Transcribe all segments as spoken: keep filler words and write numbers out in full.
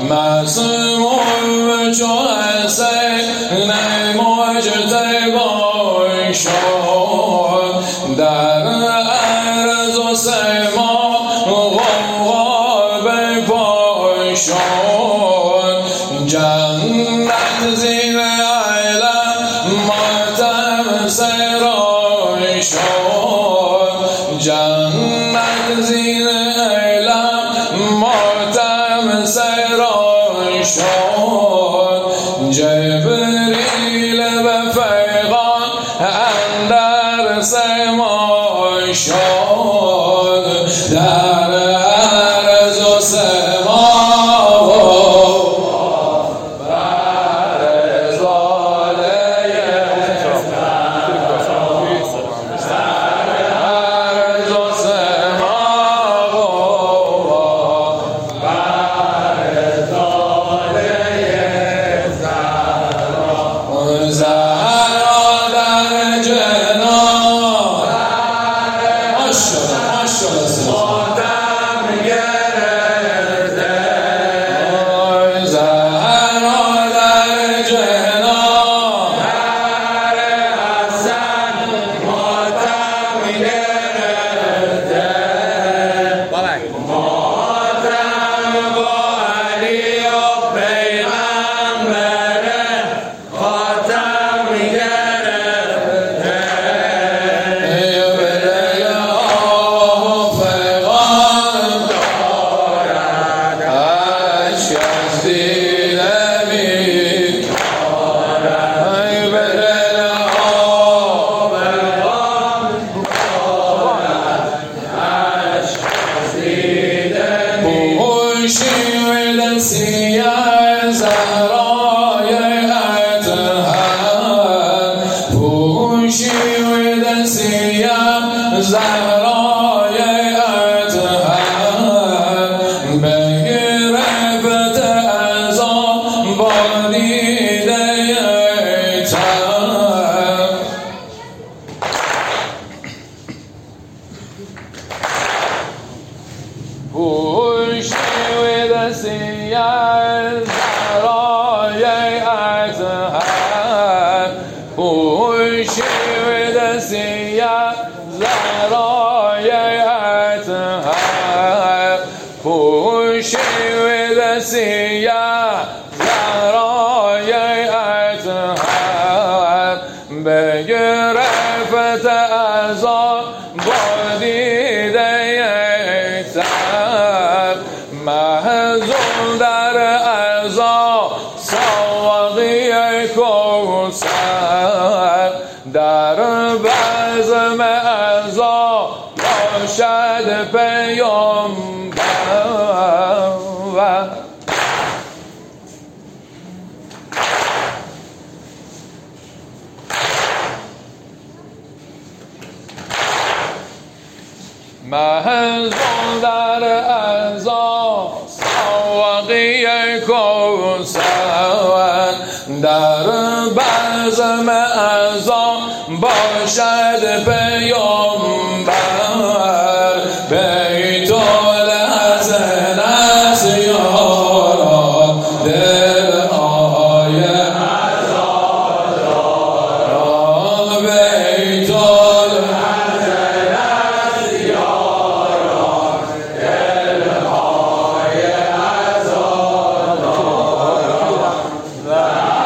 مسموم چو حسین مجتبی شد در عرض و سما غوغا بپا شد جنت زیر علم ماتم سرای شد جنت زیر علم ماتم سرای شد جبریل به پیغام اندر سما شد در عرض و سما زهرای اطهر بگرفت از آن با دیده تر پوشید سیه زهرای اطهر پوشید سیه زهرای اطهر پوشید سیه زهرای اطهر بگرفت از آن با دیده تر محزون در عزا ساقی کوثر در بزم عزا باشد پیامبر محزون در عزا ساقی کوثر در بزم عزا باشد پیامبر بیت الحسن است یارا دلهای عزادارا بیت الحسن است یارا دلهای عزادارا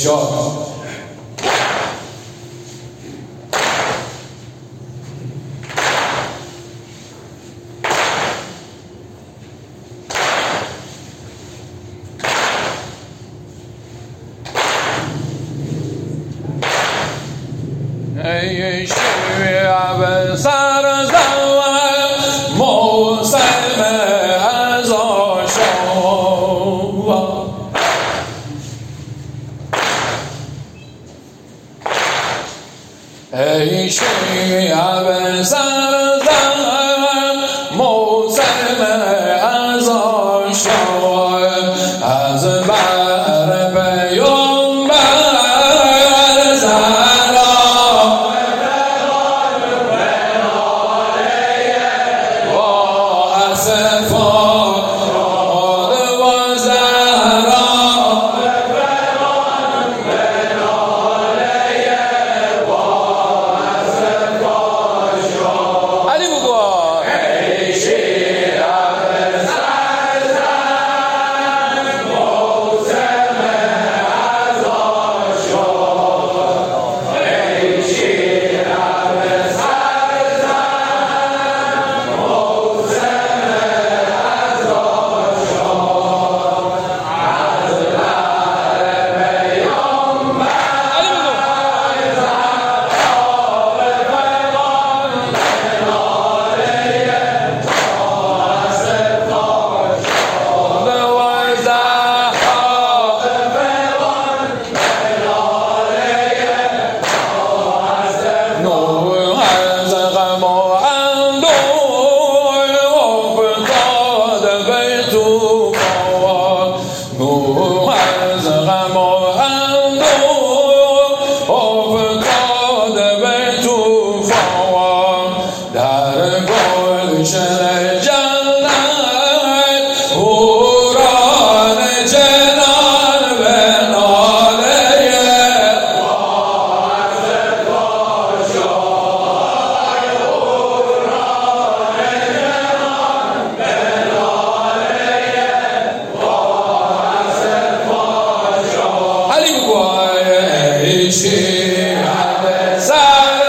شاد. ای شیعه سر زن موسم از آشوا، ای شیعه سر زن موسم از آشوا، از بر پیامبر زهرا و اصفاد و زهرا علی بگو ای شیعه سر زن موسم از آشوا، ای شیعه سر زن موسم از آشوا، از بر پیامبر علی بگو در گلشن جنت هوران جنان به ناله علی بگو ای شیعه سر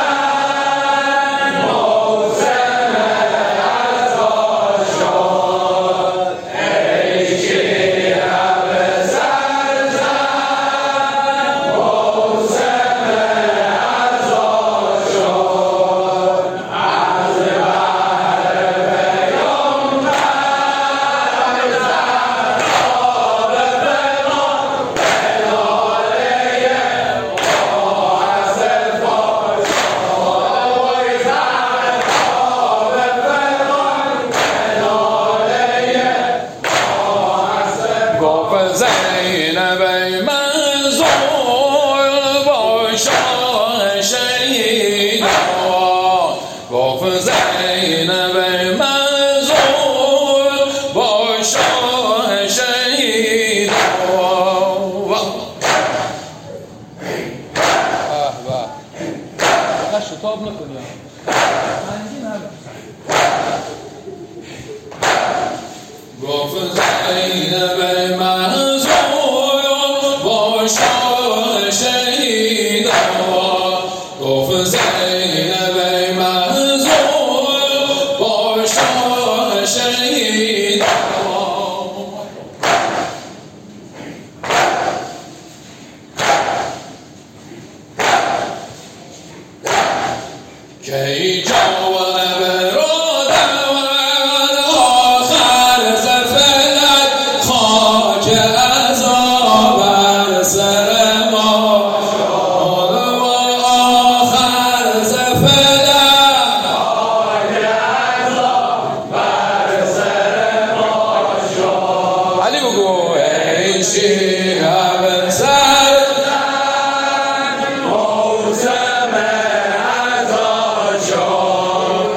گفت زینب منظور با شاه شهیدا، گفت زینب منظور با شاه شهیدا. نه شتاب نکنی گفت زینب منظور با شاه شهیدا، گفت زینب منظور با شاه شهیدا. کی جوانب رو دوان آخر زفلت خاک عذاب بر سر ما، و آخر زفلت خاک عذاب بر سر ما شد. علی بگو ای شیعه سر زن موسم از آشوا،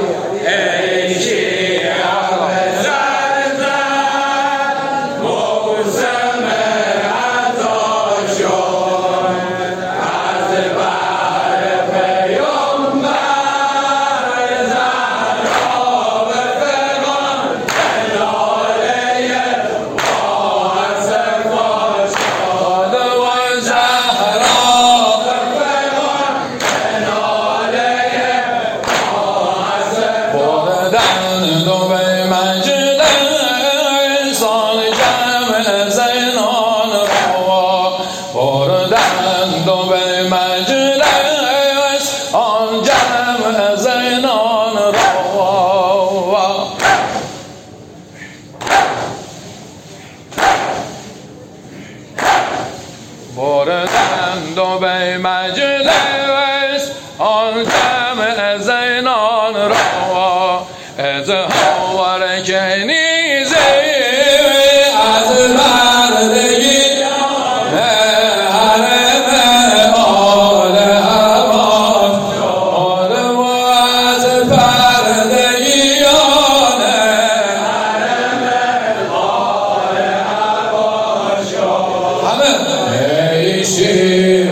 بودند و به مجلس آن جمع زنان را بردند و به مجلس آن جمع زنان را اظهار کنیزه از بردگی حرم آل عباس آل و از بردگیان حرم آل عباس همه ای شیر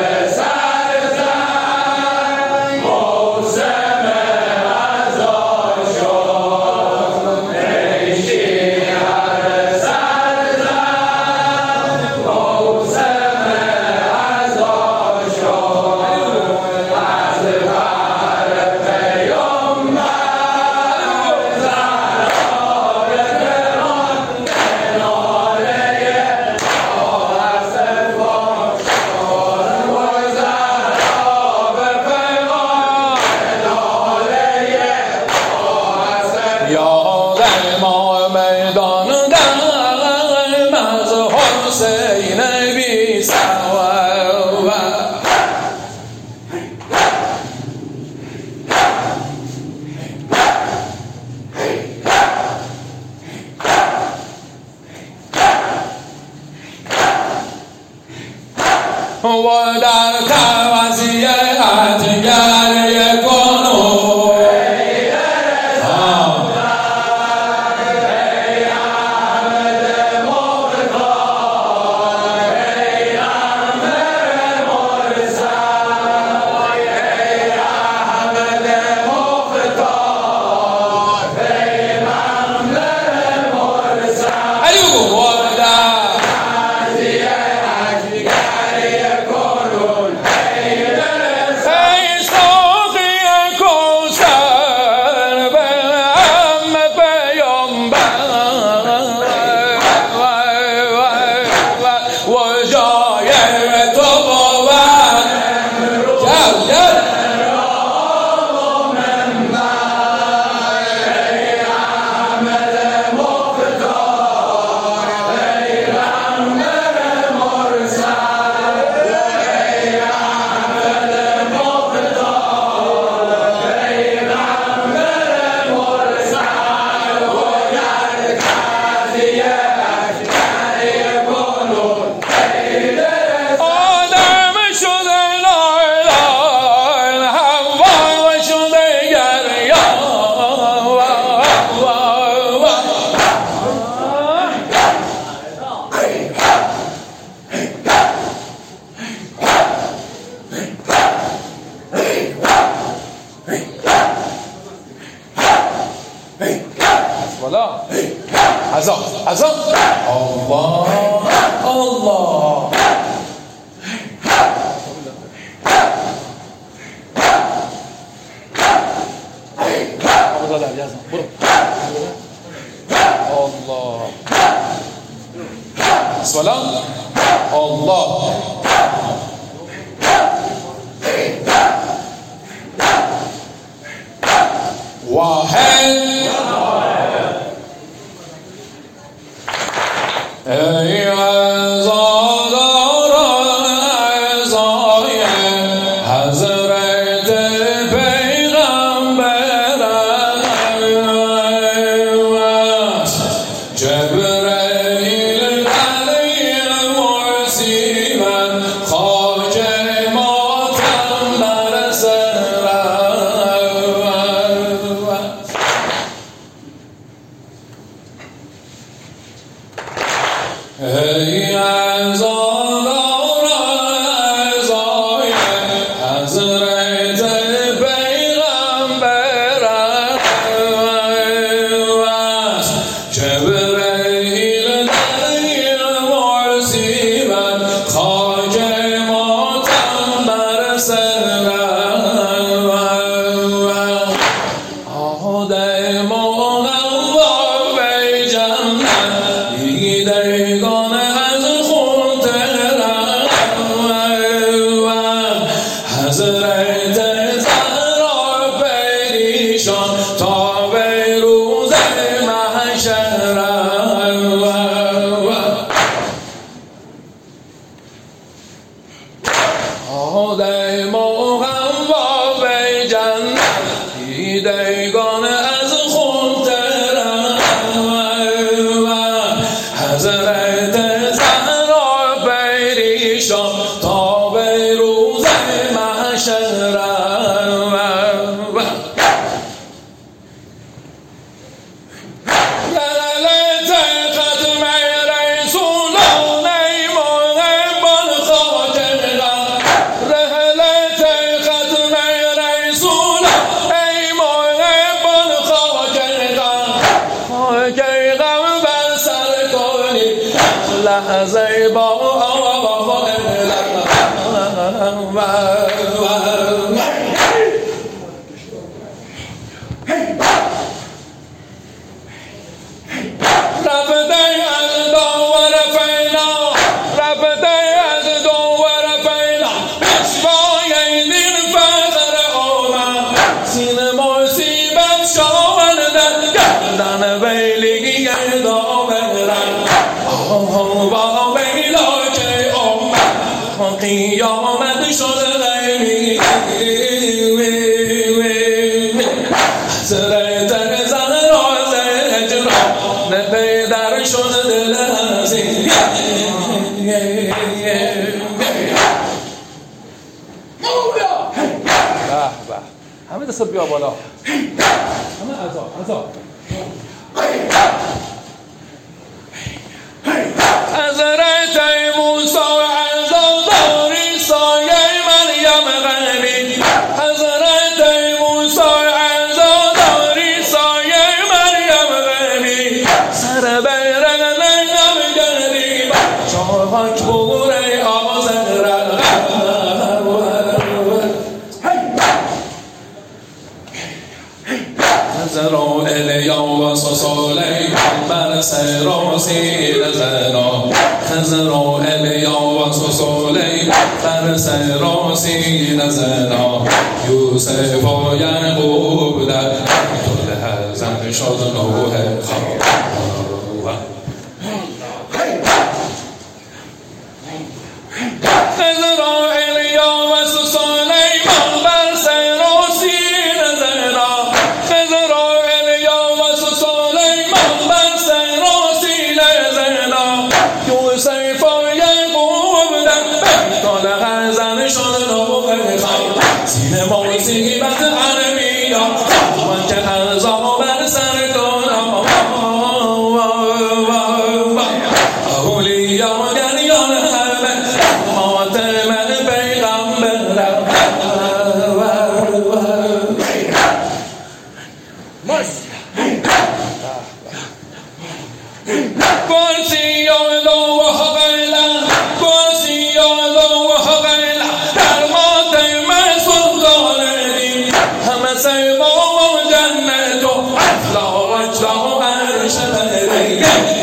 یادم ما میدان دم از حسین بی سوار و در توزیعت گریه کنو والا عزام عزام الله الله الله الصلاة الله واحد ای عزاداران عزای حضرت پیغمبر جبرائیل علیه المرسی و آده مغوا به جنت دیدگان از خون ترم حضرت زهرا پیریشان تا به روز محشرم لحظه با قیامت شد غیبی حضرت زهرا زجرا نپیدر شد دل عزیز همه دست بیا بالا همه عزا عزا حضرت موسی عزاداری سایه مریم غیبی حضرت موسی عزاداری سایه مریم غیبی سر بیرق نگم گردی چاهاک بوره آزر زرا الیا و سوسولی بر سراسی زرا زرا الیا و سوسولی بر سراسی زرا یوسف و یعقوب در طول حزن شد نوح خواب زرا الیا و سوسولی بر سراسی زرا یوسف و یعقوب در بیتان غزن شد نوح خواب سین موسیقیت عربی ها من که ارزا بر سر کنم اولیا گریان همه ماتم پیغمبر کرسی یادو و غیلا کرسی یادو و غیلا در ماتم سلطانی همه سیبا و جنت و اطلا و اجلا و عرش بری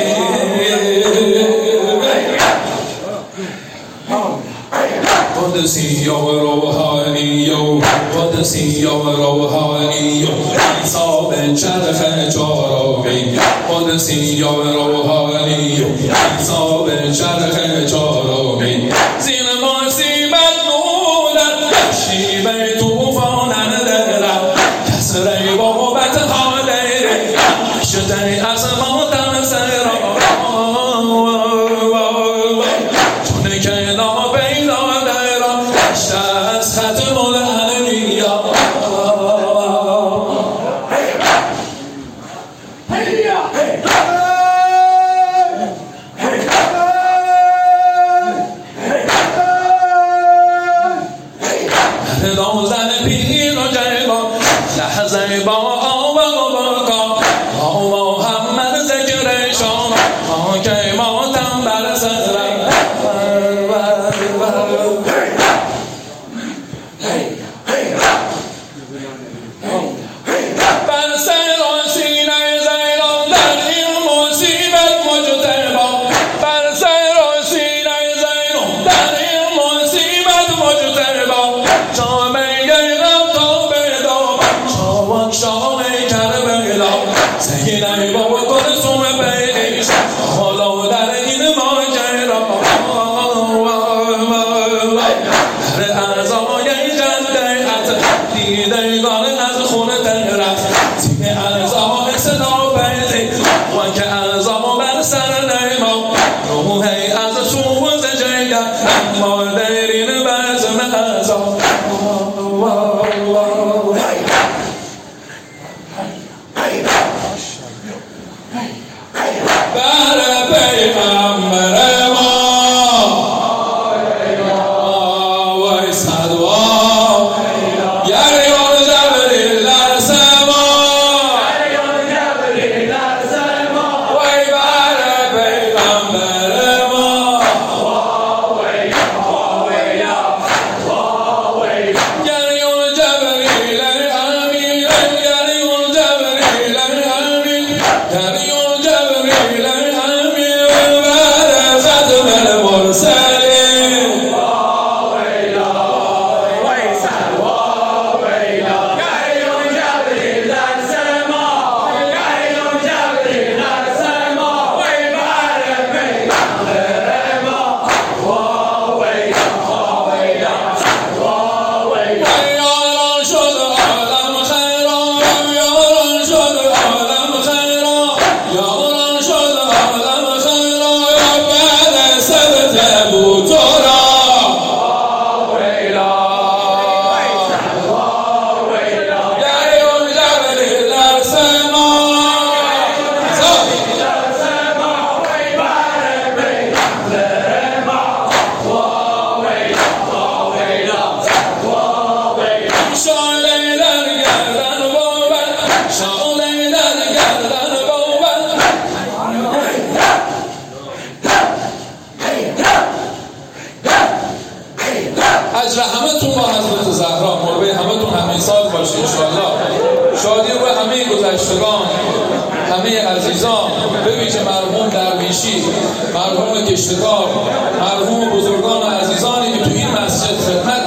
قدسی و روحانی و قدسی و روحانی و عیسی به چرخ چهارمی قدسی و روحانی و عیسی به چرخ چهارمی زیر مصیبت نولد شیب طوفان اندرد کسر بابت خادر شدنی از ماتم سرا چونه که نابینا درا دشته از ختم الانبیا دوزن پیر و جیبان لحظه با آب و بکا با محمد ذکر شما آکه ماتم بر سرم بر سر و سینه زیران در این مصیبت مجتبا بر سر و سینه زیران در این مصیبت مجتبا جامعه رفتا بیدا شاوان شام کربلا سینه بابا کلثوم پیش حالا در این ماجرا شهر اعضای جنت دیدگان از خون دل رفت تیم اعضای صدا پیده و که اعضا بر سر نیما روحی از سوز جگر اما دیرین بزم اعضا بر پیغمبر ما وای صدوا یریون جبریل در سما وای بر پیغمبر ما یریون جبریل امین یریون جبریل امین یریون جبریل امین بر ختم المرسلین اجر همه تون با حضرت زهرا مربع همه تون همین سال باشه انشاءالله. شادی رو همه گذشتگان، همه عزیزان، به ویژه مرحوم درویشی، مرحوم کشتکار، مرحوم بزرگان و عزیزانی که تو این مسجد خدمت